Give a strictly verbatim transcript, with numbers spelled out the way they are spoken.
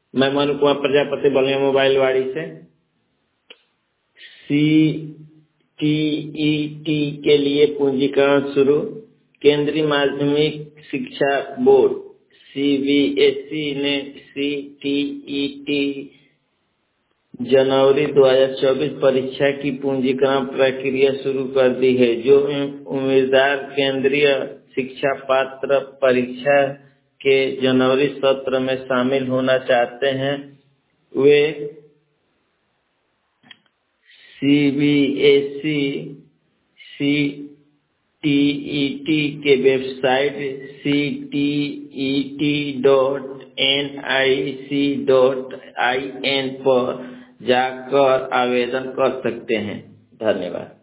मैं मनु कुमार प्रजापति बलिया मोबाइल वाड़ी से। सी टी ई टी के लिए पंजीकरण शुरू। केंद्रीय माध्यमिक शिक्षा board C B S E ने सी टी ई टी जनवरी दो हज़ार चौबीस परीक्षा की पंजीकरण प्रक्रिया शुरू कर दी है। जो उम्मीदवार केंद्रीय शिक्षा पात्र परीक्षा के जनवरी सत्र में शामिल होना चाहते हैं, वे C B S E C T E T के website C T E T dot N I C dot I N पर जाकर आवेदन कर सकते हैं। धन्यवाद।